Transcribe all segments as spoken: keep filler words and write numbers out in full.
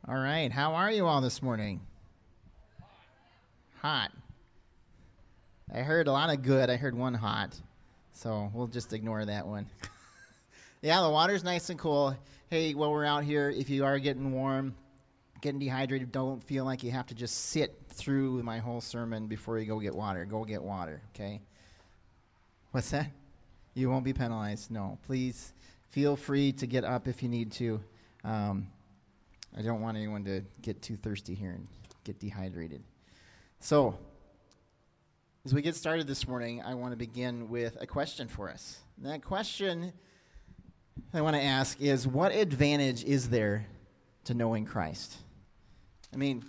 All right, how are you all this morning? Hot. I heard a lot of good. I heard one hot, so we'll just ignore that one. Yeah, the water's nice and cool. Hey, while we're out here, if you are getting warm, getting dehydrated, don't feel like you have to just sit through my whole sermon before you go get water. Go get water, okay? What's that? You won't be penalized. No, please feel free to get up if you need to. Um, I don't want anyone to get too thirsty here and get dehydrated. So, as we get started this morning, I want to begin with a question for us. And that question I want to ask is, what advantage is there to knowing Christ? I mean,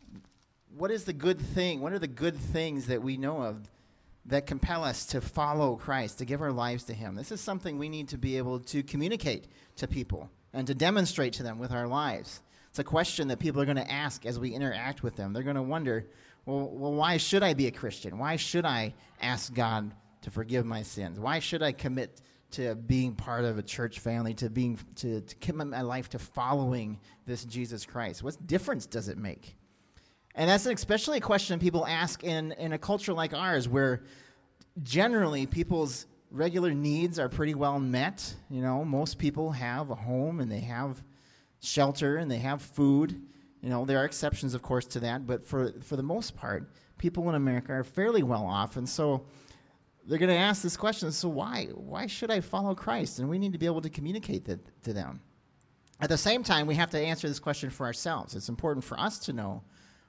what is the good thing? What are the good things that we know of that compel us to follow Christ, to give our lives to Him? This is something we need to be able to communicate to people and to demonstrate to them with our lives. It's a question that people are going to ask as we interact with them. They're going to wonder, well, well, why should I be a Christian? Why should I ask God to forgive my sins? Why should I commit to being part of a church family, to being to, to commit my life to following this Jesus Christ? What difference does it make? And that's especially a question people ask in, in a culture like ours, where generally people's regular needs are pretty well met. You know, most people have a home and they have shelter and they have food. You know, there are exceptions, of course, to that, but for, for the most part, people in America are fairly well off, and so they're going to ask this question, so why? Why should I follow Christ? And we need to be able to communicate that to them. At the same time, we have to answer this question for ourselves. It's important for us to know,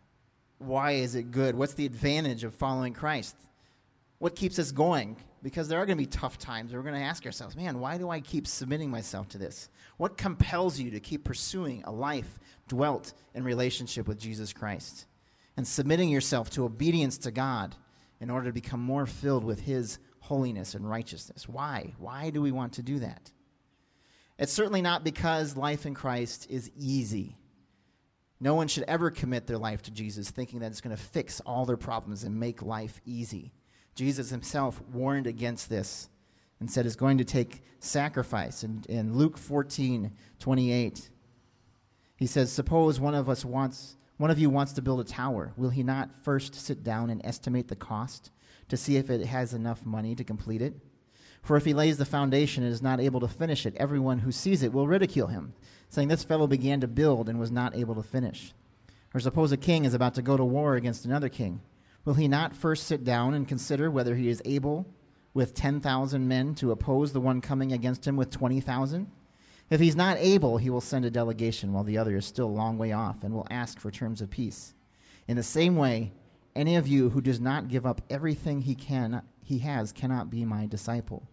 why is it good? What's the advantage of following Christ? What keeps us going? Because there are going to be tough times. We're going to ask ourselves, man, why do I keep submitting myself to this? What compels you to keep pursuing a life dwelt in relationship with Jesus Christ and submitting yourself to obedience to God in order to become more filled with His holiness and righteousness? Why? Why do we want to do that? It's certainly not because life in Christ is easy. No one should ever commit their life to Jesus thinking that it's going to fix all their problems and make life easy. Jesus Himself warned against this and said it's going to take sacrifice. In, in Luke fourteen twenty-eight, He says, suppose one of us wants, one of you wants to build a tower. Will he not first sit down and estimate the cost to see if it has enough money to complete it? For if he lays the foundation and is not able to finish it, everyone who sees it will ridicule him, saying, this fellow began to build and was not able to finish. Or suppose a king is about to go to war against another king. Will he not first sit down and consider whether he is able with ten thousand men to oppose the one coming against him with twenty thousand? If he's not able, he will send a delegation while the other is still a long way off and will ask for terms of peace. In the same way, any of you who does not give up everything he can, he has cannot be my disciple.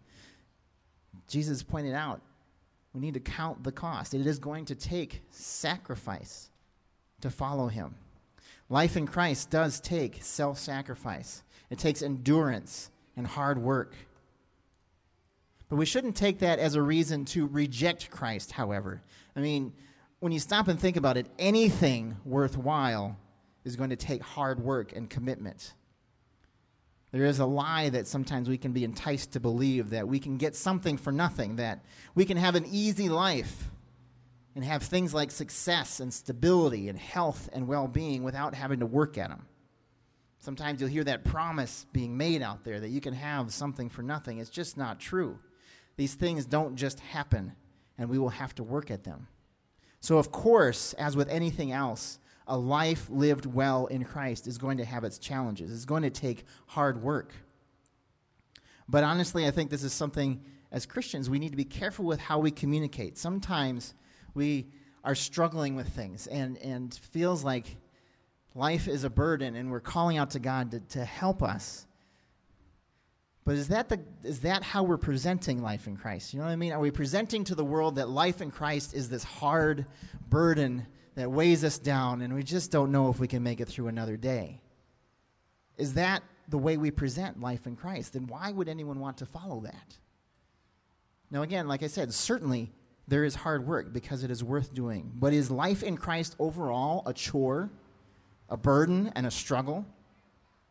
Jesus pointed out, we need to count the cost. It is going to take sacrifice to follow Him. Life in Christ does take self-sacrifice. It takes endurance and hard work. But we shouldn't take that as a reason to reject Christ, however. I mean, when you stop and think about it, anything worthwhile is going to take hard work and commitment. There is a lie that sometimes we can be enticed to believe, that we can get something for nothing, that we can have an easy life and have things like success and stability and health and well-being without having to work at them. Sometimes you'll hear that promise being made out there that you can have something for nothing. It's just not true. These things don't just happen, and we will have to work at them. So, of course, as with anything else, a life lived well in Christ is going to have its challenges. It's going to take hard work. But honestly, I think this is something, as Christians, we need to be careful with how we communicate. Sometimes we are struggling with things and, and feels like life is a burden and we're calling out to God to, to help us. But is that the is that how we're presenting life in Christ? You know what I mean? Are we presenting to the world that life in Christ is this hard burden that weighs us down and we just don't know if we can make it through another day? Is that the way we present life in Christ? Then why would anyone want to follow that? Now again, like I said, certainly there is hard work because it is worth doing. But is life in Christ overall a chore, a burden, and a struggle?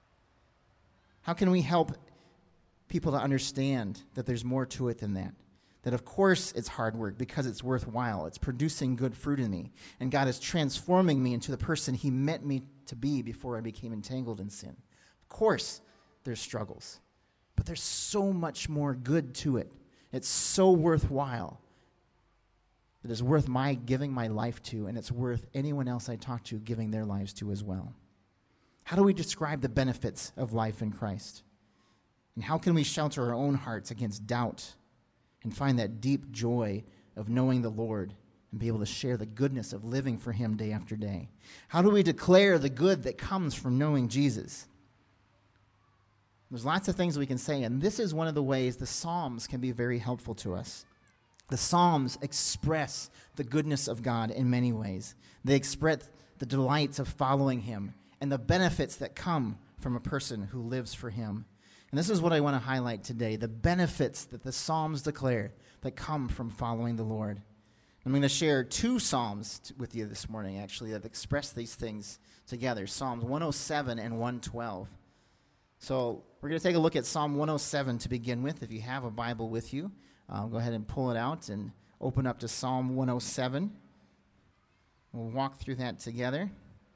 How can we help people to understand that there's more to it than that? That of course it's hard work because it's worthwhile. It's producing good fruit in me. And God is transforming me into the person he meant me to be before I became entangled in sin. Of course there's struggles, but there's so much more good to it. It's so worthwhile. It is worth my giving my life to, and it's worth anyone else I talk to giving their lives to as well. How do we describe the benefits of life in Christ? And how can we shelter our own hearts against doubt and find that deep joy of knowing the Lord and be able to share the goodness of living for him day after day? How do we declare the good that comes from knowing Jesus? There's lots of things we can say, and this is one of the ways the Psalms can be very helpful to us. The Psalms express the goodness of God in many ways. They express the delights of following him and the benefits that come from a person who lives for him. And this is what I want to highlight today, the benefits that the Psalms declare that come from following the Lord. I'm going to share two Psalms t- with you this morning, actually, that express these things together, Psalms one oh seven and one twelve. So we're going to take a look at Psalm one oh seven to begin with. If you have a Bible with you, uh, go ahead and pull it out and open up to Psalm one oh seven. We'll walk through that together.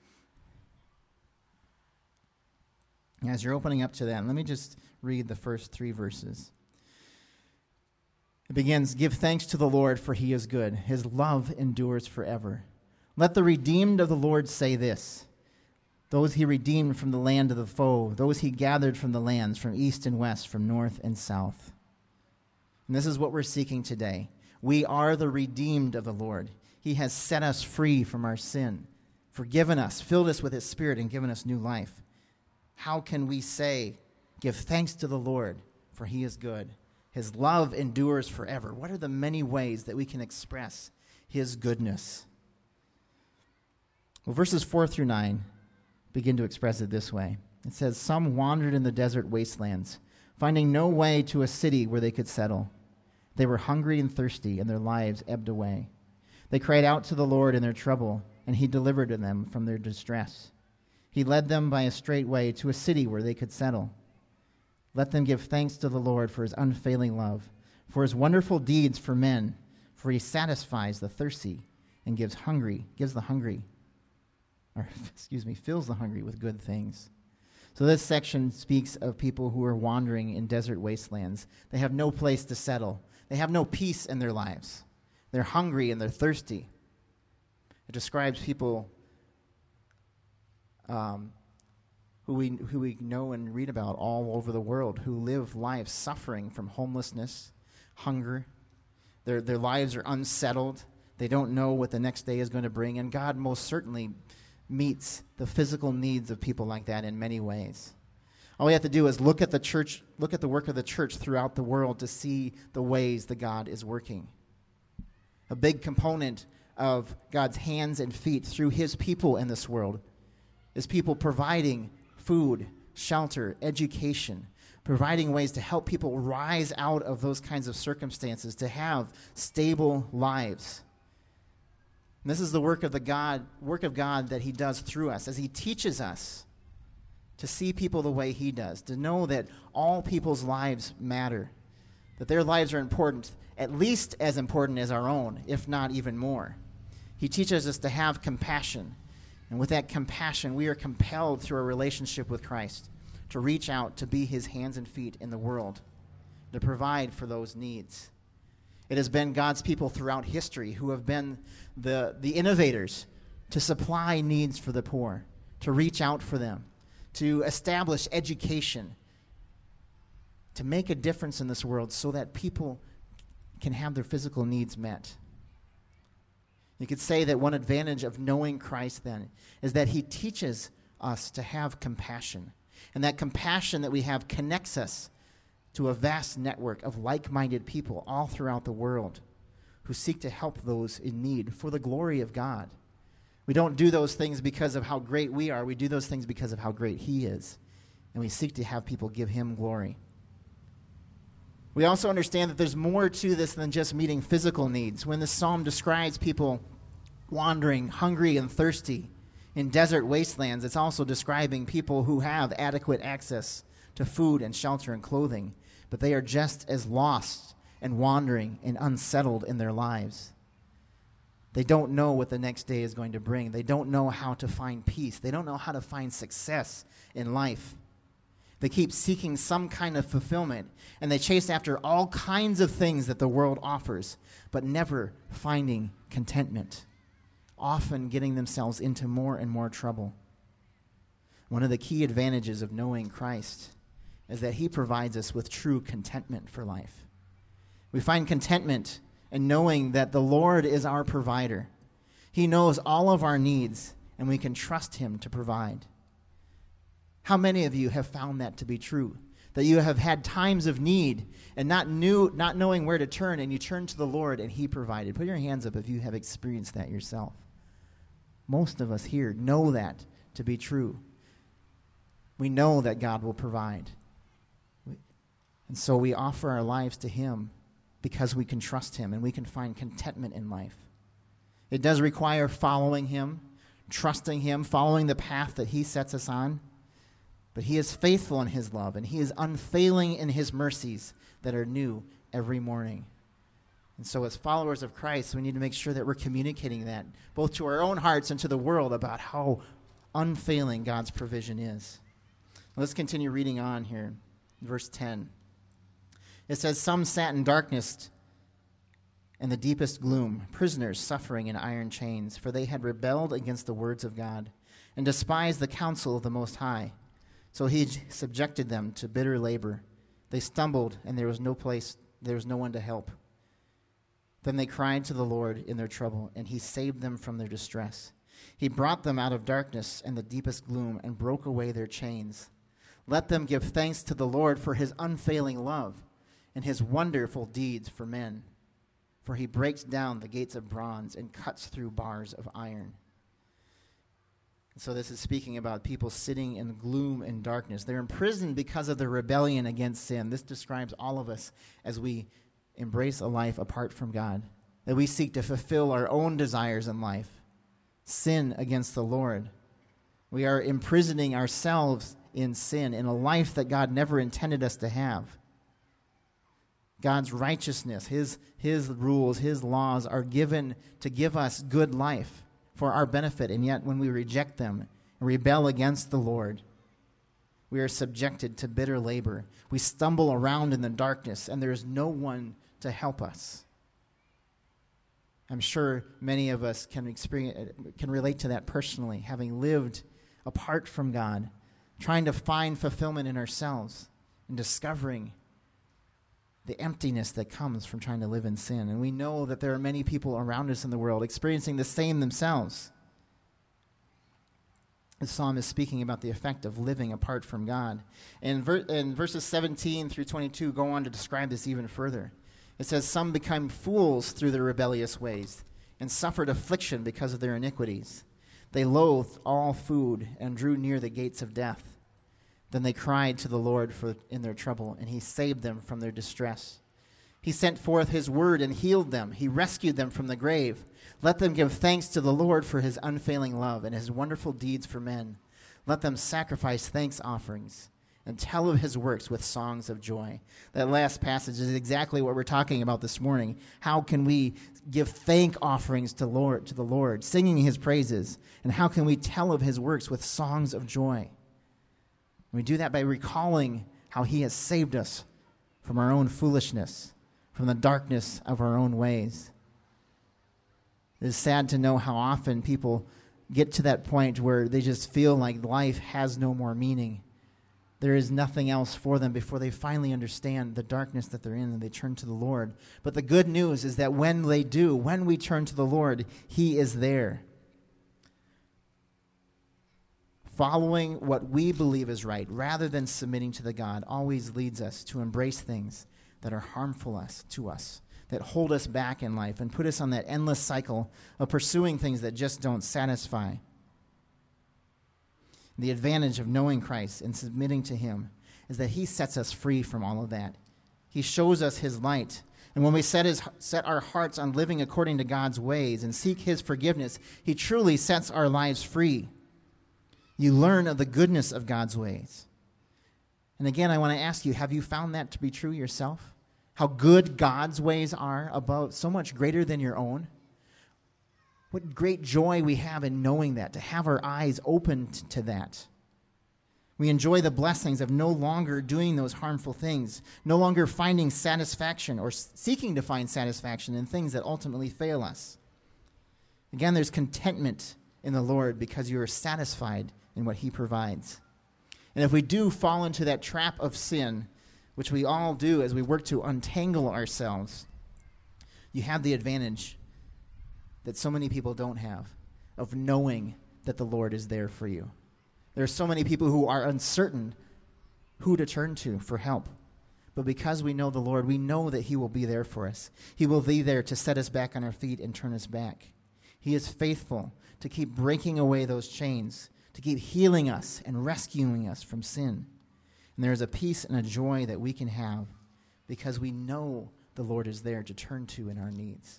As you're opening up to that, let me just read the first three verses. It begins, "Give thanks to the Lord, for he is good. His love endures forever. Let the redeemed of the Lord say this, those he redeemed from the land of the foe, those he gathered from the lands, from east and west, from north and south." And this is what we're seeking today. We are the redeemed of the Lord. He has set us free from our sin, forgiven us, filled us with his Spirit, and given us new life. How can we say, "Give thanks to the Lord, for he is good. His love endures forever"? What are the many ways that we can express his goodness? Well, verses four through nine begin to express it this way. It says, "Some wandered in the desert wastelands, finding no way to a city where they could settle. They were hungry and thirsty, and their lives ebbed away. They cried out to the Lord in their trouble, and he delivered them from their distress. He led them by a straight way to a city where they could settle. Let them give thanks to the Lord for his unfailing love, for his wonderful deeds for men, for he satisfies the thirsty and gives hungry, gives the hungry, or excuse me, fills the hungry with good things." So this section speaks of people who are wandering in desert wastelands. They have no place to settle. They have no peace in their lives. They're hungry and they're thirsty. It describes people um, who we who we know and read about all over the world, who live lives suffering from homelessness, hunger. Their their lives are unsettled. They don't know what the next day is going to bring, and God most certainly meets the physical needs of people like that in many ways. All we have to do is look at the church, look at the work of the church throughout the world to see the ways that God is working. A big component of God's hands and feet through his people in this world is people providing food, shelter, education, providing ways to help people rise out of those kinds of circumstances, to have stable lives. And this is the work of the God, work of God that he does through us, as he teaches us to see people the way he does, to know that all people's lives matter, that their lives are important, at least as important as our own, if not even more. He teaches us to have compassion, and with that compassion, we are compelled through our relationship with Christ to reach out to be his hands and feet in the world, to provide for those needs. It has been God's people throughout history who have been the, the innovators to supply needs for the poor, to reach out for them, to establish education, to make a difference in this world so that people can have their physical needs met. You could say that one advantage of knowing Christ then is that he teaches us to have compassion. And that compassion that we have connects us to a vast network of like-minded people all throughout the world who seek to help those in need for the glory of God. We don't do those things because of how great we are. We do those things because of how great he is. And we seek to have people give him glory. We also understand that there's more to this than just meeting physical needs. When the psalm describes people wandering, hungry and thirsty in desert wastelands, it's also describing people who have adequate access to food and shelter and clothing, but they are just as lost and wandering and unsettled in their lives. They don't know what the next day is going to bring. They don't know how to find peace. They don't know how to find success in life. They keep seeking some kind of fulfillment, and they chase after all kinds of things that the world offers, but never finding contentment, often getting themselves into more and more trouble. One of the key advantages of knowing Christ is that he provides us with true contentment for life. We find contentment in knowing that the Lord is our provider. He knows all of our needs, and we can trust him to provide. How many of you have found that to be true? That you have had times of need and not knew, not knowing where to turn, and you turn to the Lord and he provided. Put your hands up if you have experienced that yourself. Most of us here know that to be true. We know that God will provide. And so we offer our lives to him because we can trust him and we can find contentment in life. It does require following him, trusting him, following the path that he sets us on. But he is faithful in his love, and he is unfailing in his mercies that are new every morning. And so as followers of Christ, we need to make sure that we're communicating that, both to our own hearts and to the world, about how unfailing God's provision is. Let's continue reading on here. Verse ten. It says, "Some sat in darkness and the deepest gloom, prisoners suffering in iron chains, for they had rebelled against the words of God and despised the counsel of the Most High. So he subjected them to bitter labor. They stumbled, and there was no place, there was no one to help. Then they cried to the Lord in their trouble, and he saved them from their distress. He brought them out of darkness and the deepest gloom and broke away their chains. Let them give thanks to the Lord for his unfailing love and his wonderful deeds for men. For he breaks down the gates of bronze and cuts through bars of iron." So this is speaking about people sitting in gloom and darkness. They're imprisoned because of their rebellion against sin. This describes all of us as we embrace a life apart from God, that we seek to fulfill our own desires in life, sin against the Lord. We are imprisoning ourselves in sin, in a life that God never intended us to have. God's righteousness, his, his rules, his laws are given to give us good life for our benefit, and yet when we reject them and rebel against the Lord, we are subjected to bitter labor. We stumble around in the darkness, and there is no one to help us. I'm sure many of us can experience, can relate to that personally, having lived apart from God, trying to find fulfillment in ourselves and discovering the emptiness that comes from trying to live in sin. And we know that there are many people around us in the world experiencing the same themselves. The psalm is speaking about the effect of living apart from God. And, ver- and verses seventeen through twenty-two go on to describe this even further. It says, "Some became fools through their rebellious ways and suffered affliction because of their iniquities. They loathed all food and drew near the gates of death. Then they cried to the Lord for in their trouble, and he saved them from their distress. He sent forth his word and healed them. He rescued them from the grave. Let them give thanks to the Lord for his unfailing love and his wonderful deeds for men. Let them sacrifice thanks offerings and tell of his works with songs of joy." That last passage is exactly what we're talking about this morning. How can we give thank offerings to Lord to the Lord, singing his praises? And how can we tell of his works with songs of joy? We do that by recalling how he has saved us from our own foolishness, from the darkness of our own ways. It is sad to know how often people get to that point where they just feel like life has no more meaning. There is nothing else for them before they finally understand the darkness that they're in and they turn to the Lord. But the good news is that when they do, when we turn to the Lord, he is there. Following what we believe is right, rather than submitting to the God, always leads us to embrace things that are harmful us, to us, that hold us back in life and put us on that endless cycle of pursuing things that just don't satisfy. The advantage of knowing Christ and submitting to him is that he sets us free from all of that. He shows us his light. And when we set, his, set our hearts on living according to God's ways and seek his forgiveness, he truly sets our lives free. You learn of the goodness of God's ways. And again, I want to ask you, have you found that to be true yourself? how good God's ways are, above so much greater than your own. What great joy we have in knowing that, to have our eyes opened to that. We enjoy the blessings of no longer doing those harmful things, no longer finding satisfaction or seeking to find satisfaction in things that ultimately fail us. Again, there's contentment in the Lord because you are satisfied in what he provides. And if we do fall into that trap of sin, which we all do as we work to untangle ourselves, you have the advantage that so many people don't have of knowing that the Lord is there for you. There are so many people who are uncertain who to turn to for help. But because we know the Lord, we know that he will be there for us. He will be there to set us back on our feet and turn us back. He is faithful to keep breaking away those chains, to keep healing us and rescuing us from sin. And there is a peace and a joy that we can have because we know the Lord is there to turn to in our needs.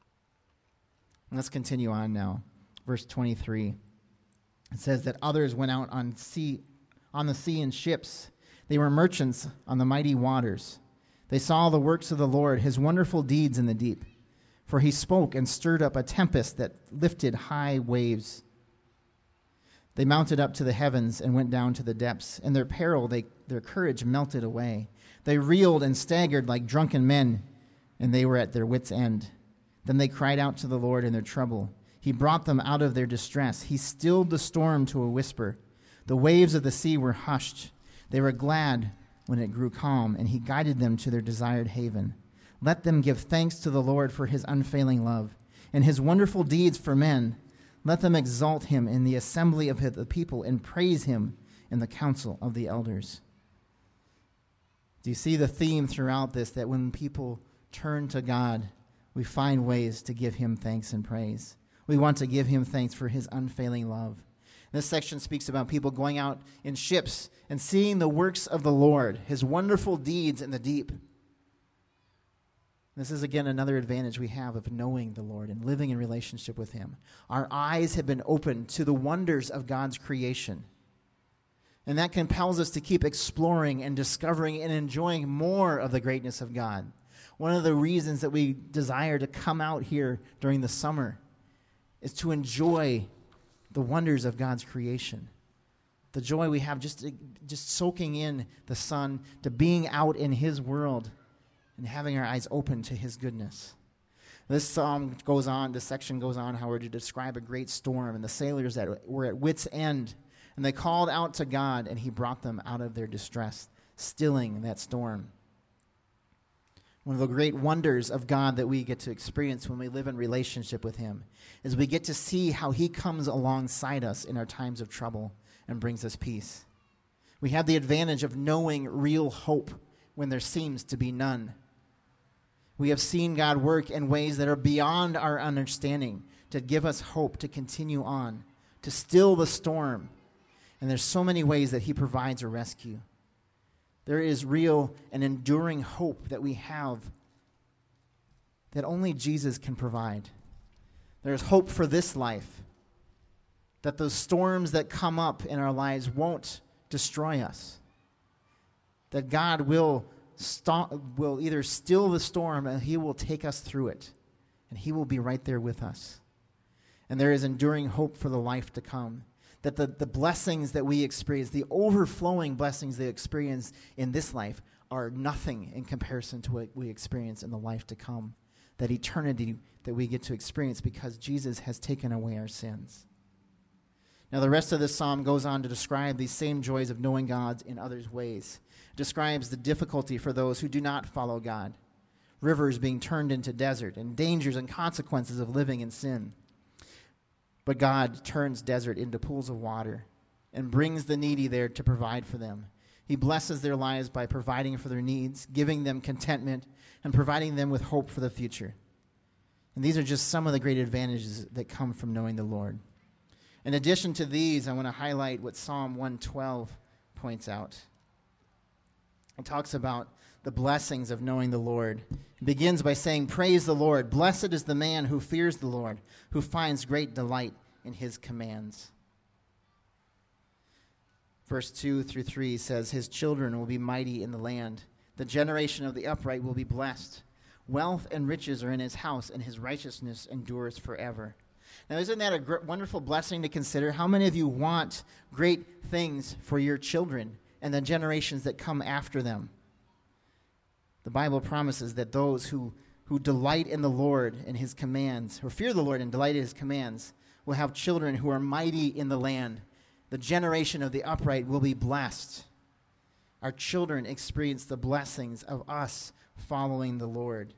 And let's continue on now. Verse twenty-three. It says that others went out on sea, on the sea in ships. They were merchants on the mighty waters. They saw the works of the Lord, his wonderful deeds in the deep. For he spoke and stirred up a tempest that lifted high waves. They mounted up to the heavens and went down to the depths. In their peril, they, their courage melted away. They reeled and staggered like drunken men, and they were at their wits' end. Then they cried out to the Lord in their trouble. He brought them out of their distress. He stilled the storm to a whisper. The waves of the sea were hushed. They were glad when it grew calm, and he guided them to their desired haven. Let them give thanks to the Lord for his unfailing love and his wonderful deeds for men. Let them exalt him in the assembly of the people and praise him in the council of the elders. Do you see the theme throughout this, that when people turn to God, we find ways to give him thanks and praise? We want to give him thanks for his unfailing love. This section speaks about people going out in ships and seeing the works of the Lord, his wonderful deeds in the deep. This is, again, another advantage we have of knowing the Lord and living in relationship with him. Our eyes have been opened to the wonders of God's creation. And that compels us to keep exploring and discovering and enjoying more of the greatness of God. One of the reasons that we desire to come out here during the summer is to enjoy the wonders of God's creation. The joy we have just, just soaking in the sun, to being out in his world and having our eyes open to his goodness. This psalm goes on, this section goes on, however, to describe a great storm and the sailors that were at wit's end. And they called out to God, and he brought them out of their distress, stilling that storm. One of the great wonders of God that we get to experience when we live in relationship with him is we get to see how he comes alongside us in our times of trouble and brings us peace. We have the advantage of knowing real hope when there seems to be none. We have seen God work in ways that are beyond our understanding to give us hope to continue on, to still the storm. And there's so many ways that he provides a rescue. There is real and enduring hope that we have that only Jesus can provide. There's hope for this life, that those storms that come up in our lives won't destroy us, that God will stop, will either still the storm and he will take us through it, and he will be right there with us. And there is enduring hope for the life to come. That the, the blessings that we experience, the overflowing blessings they experience in this life, are nothing in comparison to what we experience in the life to come. That eternity that we get to experience because Jesus has taken away our sins. Now the rest of this psalm goes on to describe these same joys of knowing God in others' ways. It describes the difficulty for those who do not follow God. Rivers being turned into desert, and dangers and consequences of living in sin. But God turns desert into pools of water and brings the needy there to provide for them. He blesses their lives by providing for their needs, giving them contentment, and providing them with hope for the future. And these are just some of the great advantages that come from knowing the Lord. In addition to these, I want to highlight what Psalm one twelve points out. It talks about the blessings of knowing the Lord. It begins by saying, "Praise the Lord. Blessed is the man who fears the Lord, who finds great delight in his commands." Verse two through three says, "His children will be mighty in the land. The generation of the upright will be blessed. Wealth and riches are in his house, and his righteousness endures forever. Now, isn't that a gr- wonderful blessing to consider? How many of you want great things for your children and the generations that come after them? The Bible promises that those who, who delight in the Lord and his commands, or fear the Lord and delight in his commands, will have children who are mighty in the land. The generation of the upright will be blessed. Our children experience the blessings of us following the Lord.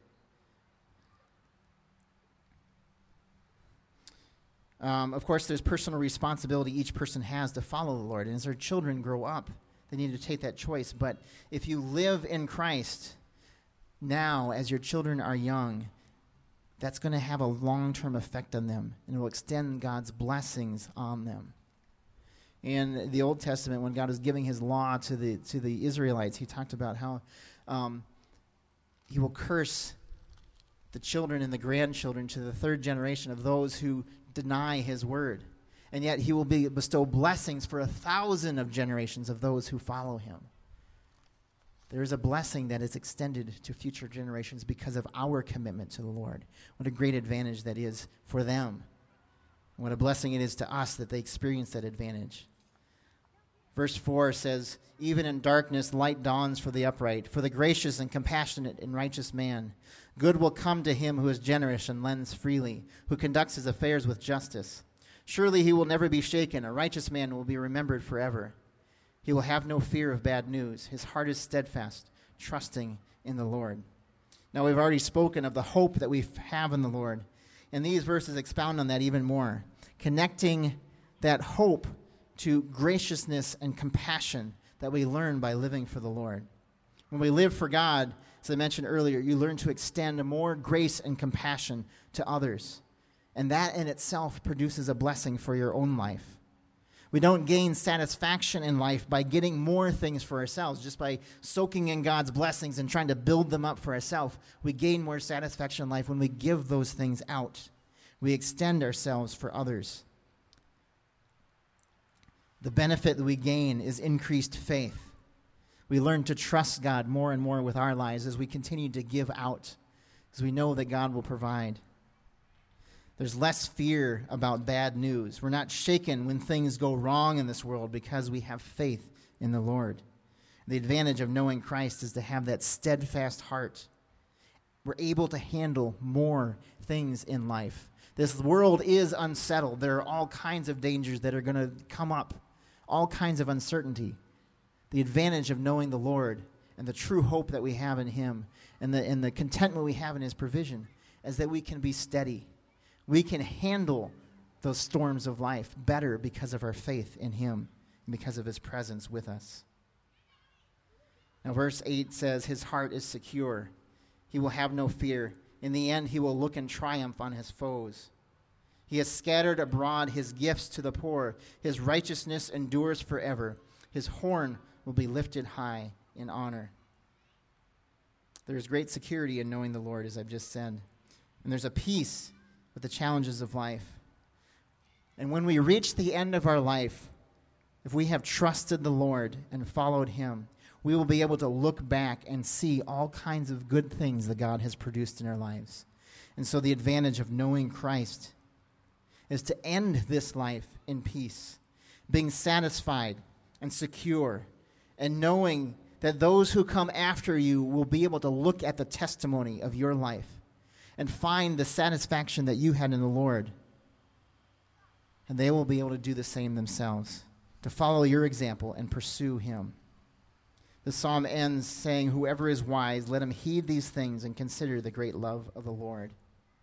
Um, of course, there's personal responsibility each person has to follow the Lord. And as our children grow up, they need to take that choice. But if you live in Christ now, as your children are young, that's going to have a long-term effect on them, and it will extend God's blessings on them. In the Old Testament, when God was giving his law to the to the Israelites, he talked about how um, he will curse the children and the grandchildren to the third generation of those who deny his word. And yet he will be, bestow blessings for a thousand of generations of those who follow him. There is a blessing that is extended to future generations because of our commitment to the Lord. What a great advantage that is for them. What a blessing it is to us that they experience that advantage. Verse four says, even in darkness light dawns for the upright, for the gracious and compassionate and righteous man. Good will come to him who is generous and lends freely, who conducts his affairs with justice. Surely he will never be shaken. A righteous man will be remembered forever. He will have no fear of bad news. His heart is steadfast, trusting in the Lord. Now, we've already spoken of the hope that we have in the Lord, and these verses expound on that even more, connecting that hope to graciousness and compassion that we learn by living for the Lord. When we live for God, as I mentioned earlier, you learn to extend more grace and compassion to others, and that in itself produces a blessing for your own life. We don't gain satisfaction in life by getting more things for ourselves, just by soaking in God's blessings and trying to build them up for ourselves. We gain more satisfaction in life when we give those things out. We extend ourselves for others. The benefit that we gain is increased faith. We learn to trust God more and more with our lives as we continue to give out, as we know that God will provide. There's less fear about bad news. We're not shaken when things go wrong in this world because we have faith in the Lord. The advantage of knowing Christ is to have that steadfast heart. We're able to handle more things in life. This world is unsettled. There are all kinds of dangers that are going to come up, all kinds of uncertainty. The advantage of knowing the Lord and the true hope that we have in him and the, and the contentment we have in his provision is that we can be steady. We can handle those storms of life better because of our faith in him and because of his presence with us. Now, verse eight says, his heart is secure. He will have no fear. In the end, he will look in triumph on his foes. He has scattered abroad his gifts to the poor. His righteousness endures forever. His horn will be lifted high in honor. There is great security in knowing the Lord, as I've just said. And there's a peace with the challenges of life. And when we reach the end of our life, if we have trusted the Lord and followed him, we will be able to look back and see all kinds of good things that God has produced in our lives. And so the advantage of knowing Christ is to end this life in peace, being satisfied and secure, and knowing that those who come after you will be able to look at the testimony of your life and find the satisfaction that you had in the Lord. And they will be able to do the same themselves, to follow your example and pursue him. The psalm ends saying, whoever is wise, let him heed these things and consider the great love of the Lord.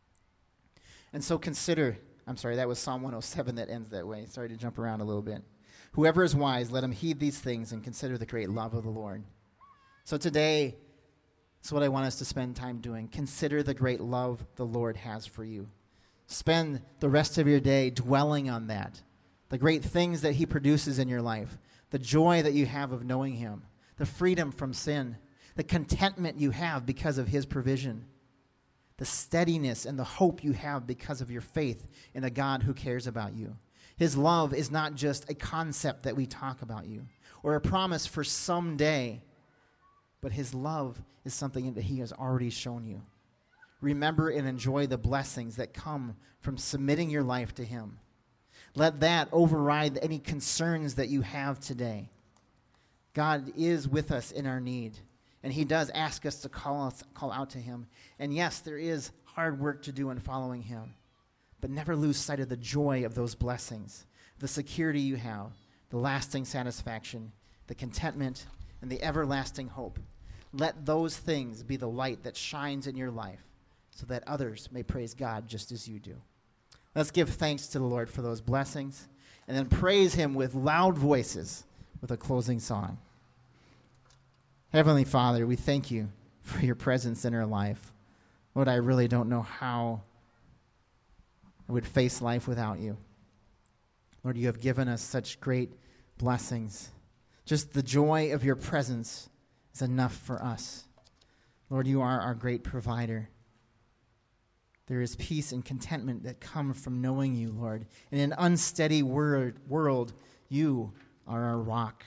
And so consider, I'm sorry, that was Psalm one oh seven that ends that way. Sorry to jump around a little bit. Whoever is wise, let him heed these things and consider the great love of the Lord. So today, that's what I want us to spend time doing. Consider the great love the Lord has for you. Spend the rest of your day dwelling on that. The great things that he produces in your life. The joy that you have of knowing him. The freedom from sin. The contentment you have because of his provision. The steadiness and the hope you have because of your faith in a God who cares about you. His love is not just a concept that we talk about you or a promise for someday. but his love is something that he has already shown you. Remember and enjoy the blessings that come from submitting your life to him. Let that override any concerns that you have today. God is with us in our need, and he does ask us to call us, call out to him. And yes, there is hard work to do in following him, but never lose sight of the joy of those blessings, the security you have, the lasting satisfaction, the contentment, and the everlasting hope. Let those things be the light that shines in your life so that others may praise God just as you do. Let's give thanks to the Lord for those blessings and then praise him with loud voices with a closing song. Heavenly Father, we thank you for your presence in our life. Lord, I really don't know how I would face life without you. Lord, you have given us such great blessings. Just the joy of your presence is enough for us. Lord, you are our great provider. There is peace and contentment that come from knowing you, Lord. In an unsteady wor- world, you are our rock.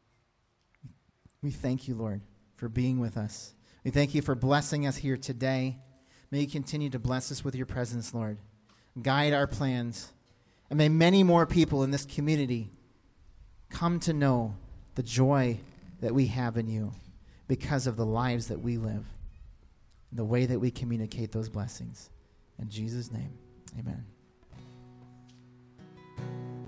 We thank you, Lord, for being with us. We thank you for blessing us here today. May you continue to bless us with your presence, Lord. Guide our plans. And may many more people in this community come to know the joy that we have in you because of the lives that we live, the way that we communicate those blessings. In Jesus' name, amen.